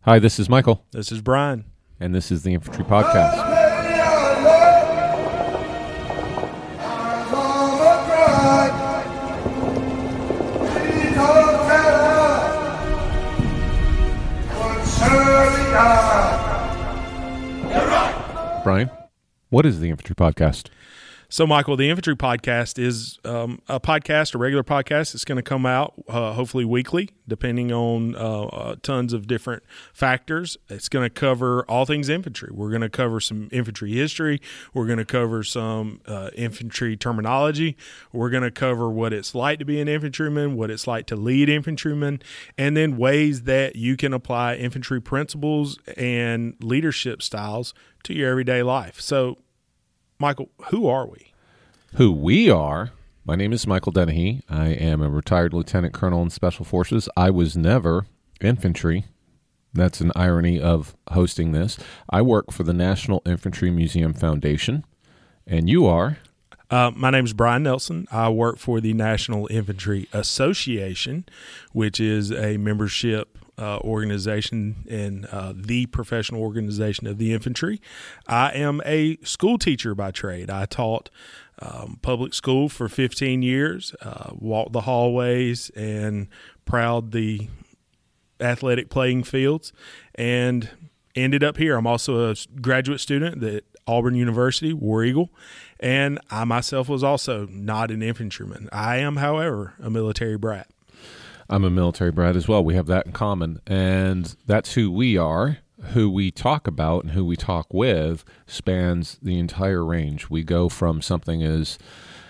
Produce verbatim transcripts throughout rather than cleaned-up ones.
Hi, this is Michael. This is Brian. And this is the Infantry Podcast. Brian, what is the Infantry Podcast? So, Michael, the Infantry Podcast is um, a podcast, a regular podcast. It's going to come out uh, hopefully weekly, depending on uh, uh, tons of different factors. It's going to cover all things infantry. We're going to cover some infantry history. We're going to cover some uh, infantry terminology. We're going to cover what it's like to be an infantryman, what it's like to lead infantrymen, and then ways that you can apply infantry principles and leadership styles to your everyday life. So, Michael, who are we? Who we are? My name is Michael Dennehy. I am a retired lieutenant colonel in Special Forces. I was never infantry. That's an irony of hosting this. I work for the National Infantry Museum Foundation. And you are? Uh, my name is Brian Nelson. I work for the National Infantry Association, which is a membership Uh, organization and uh, the professional organization of the infantry. I am a school teacher by trade. I taught um, public school for fifteen years, uh, walked the hallways and prowled the athletic playing fields, and ended up here. I'm also a graduate student at Auburn University, War Eagle, and I myself was also not an infantryman. I am, however, a military brat. I'm a military brat as well. We have that in common, and that's who we are. Who we talk about and who we talk with spans the entire range. We go from something as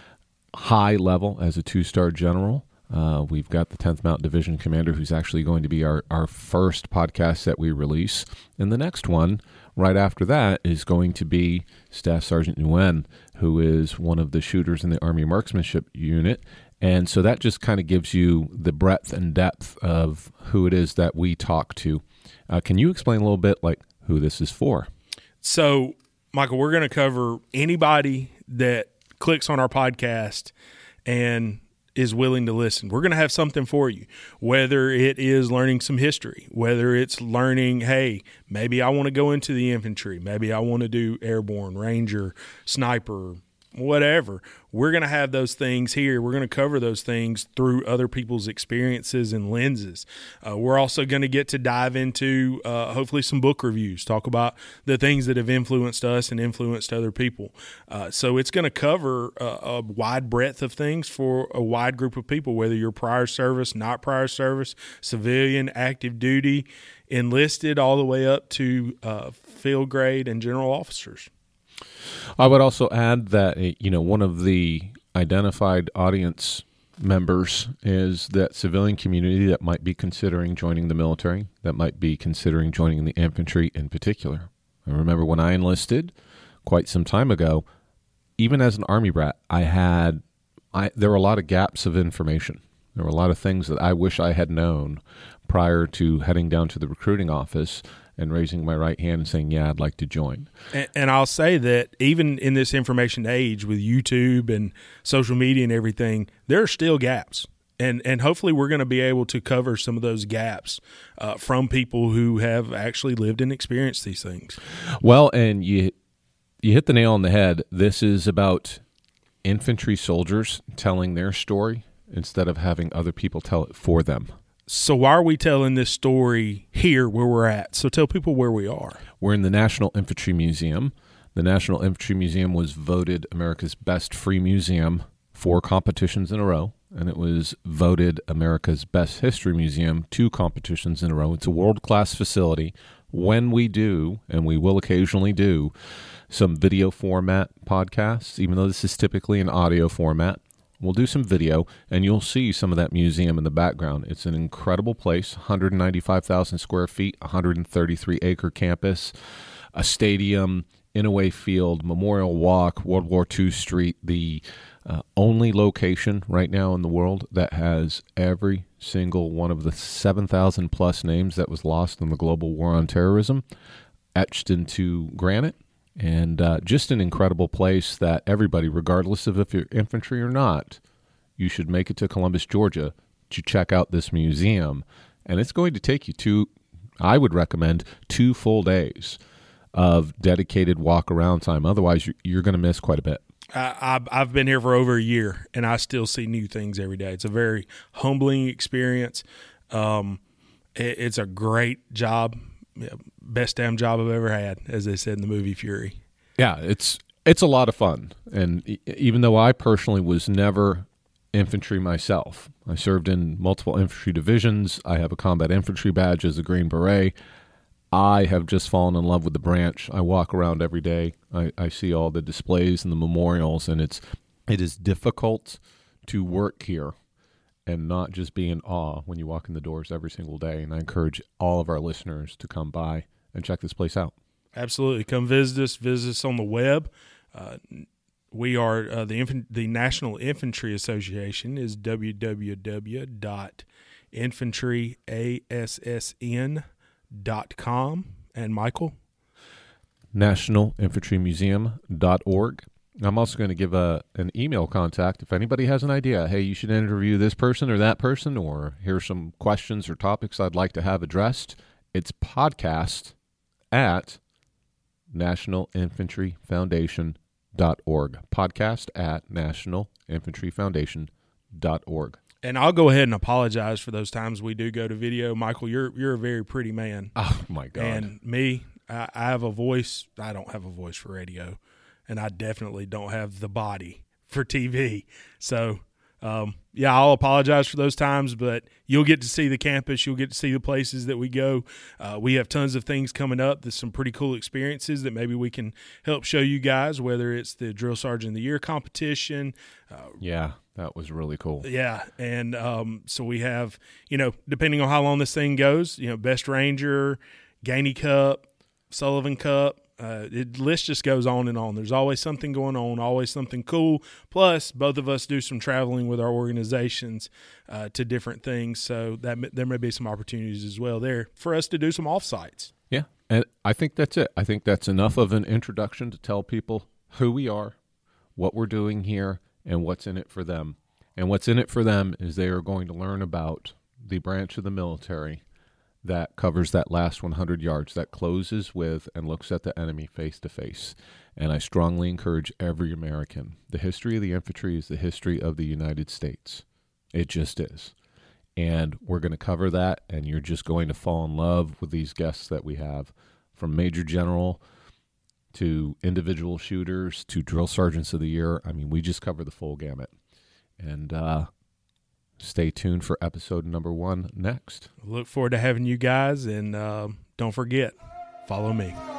high level as a two-star general. Uh, we've got the tenth Mountain Division Commander, who's actually going to be our, our first podcast that we release. And the next one, right after that, is going to be Staff Sergeant Nguyen, who is one of the shooters in the Army Marksmanship Unit. And so that just kind of gives you the breadth and depth of who it is that we talk to. Uh, can you explain a little bit like who this is for? So, Michael, we're going to cover anybody that clicks on our podcast and is willing to listen. We're going to have something for you, whether it is learning some history, whether it's learning, hey, maybe I want to go into the infantry, maybe I want to do airborne, ranger, sniper, whatever. We're going to have those things here. We're going to cover those things through other people's experiences and lenses. Uh, we're also going to get to dive into uh, hopefully some book reviews, talk about the things that have influenced us and influenced other people. Uh, so it's going to cover a, a wide breadth of things for a wide group of people, whether you're prior service, not prior service, civilian, active duty, enlisted, all the way up to uh, field grade and general officers. I would also add that, you know, one of the identified audience members is that civilian community that might be considering joining the military, that might be considering joining the infantry in particular. I remember when I enlisted quite some time ago, even as an Army brat, I had, I, there were a lot of gaps of information. There were a lot of things that I wish I had known prior to heading down to the recruiting office and raising my right hand and saying, yeah, I'd like to join. And, and I'll say that even in this information age with YouTube and social media and everything, there are still gaps. And and hopefully we're going to be able to cover some of those gaps uh, from people who have actually lived and experienced these things. Well, and you you hit the nail on the head. This is about infantry soldiers telling their story instead of having other people tell it for them. So why are we telling this story here where we're at? So tell people where we are. We're in the National Infantry Museum. The National Infantry Museum was voted America's best free museum four competitions in a row, and it was voted America's best history museum two competitions in a row. It's a world-class facility. When we do, and we will occasionally do, some video format podcasts, even though this is typically an audio format, we'll do some video, and you'll see some of that museum in the background. It's an incredible place, one hundred ninety-five thousand square feet, one hundred thirty-three acre campus, a stadium, Inouye Field, Memorial Walk, World War Two Street, the uh, only location right now in the world that has every single one of the seven thousand plus names that was lost in the global war on terrorism etched into granite. And uh, just an incredible place that everybody, regardless of if you're infantry or not, you should make it to Columbus, Georgia to check out this museum. And it's going to take you two I would recommend two full days of dedicated walk around time. Otherwise, you're, you're going to miss quite a bit. I, I've been here for over a year, and I still see new things every day. It's a very humbling experience. Um, it, it's a great job, best damn job I've ever had, as they said in the movie Fury. Yeah, it's it's a lot of fun. And even though I personally was never infantry myself, I served in multiple infantry divisions. I have a combat infantry badge as a Green Beret. I have just fallen in love with the branch. I walk around every day. I, I see all the displays and the memorials, and it's it is difficult to work here and not just be in awe when you walk in the doors every single day. And I encourage all of our listeners to come by and check this place out. Absolutely. Come visit us. Visit us on the web. Uh, we are uh, the Inf- the National Infantry Association is w w w dot infantry a s s n dot com. And Michael? national infantry museum dot org. I'm also going to give a an email contact if anybody has an idea. Hey, you should interview this person or that person, or here's some questions or topics I'd like to have addressed. It's podcast at national infantry foundation dot org. Podcast at national infantry foundation dot org. And I'll go ahead and apologize for those times we do go to video. Michael, you're you're a very pretty man. Oh, my God. And me, I, I have a voice. I don't have a voice for radio, and I definitely don't have the body for T V. So, um, yeah, I'll apologize for those times, but you'll get to see the campus. You'll get to see the places that we go. Uh, we have tons of things coming up. There's some pretty cool experiences that maybe we can help show you guys, whether it's the Drill Sergeant of the Year competition. Uh, yeah, that was really cool. Yeah, and um, so we have, you know, depending on how long this thing goes, you know, Best Ranger, Gainey Cup, Sullivan Cup. Uh, the list just goes on and on. There's always something going on, always something cool. Plus, both of us do some traveling with our organizations uh, to different things, so that there may be some opportunities as well there for us to do some offsites. Yeah, and I think that's it. I think that's enough of an introduction to tell people who we are, what we're doing here, and what's in it for them. And what's in it for them is they are going to learn about the branch of the military that covers that last one hundred yards, that closes with and looks at the enemy face to face. And I strongly encourage every American. The history of the infantry is the history of the United States. It just is. And we're going to cover that, and you're just going to fall in love with these guests that we have, from Major General to individual shooters to Drill Sergeants of the Year. I mean, we just cover the full gamut. And uh stay tuned for episode number one next. Look forward to having you guys, and uh, don't forget, follow me.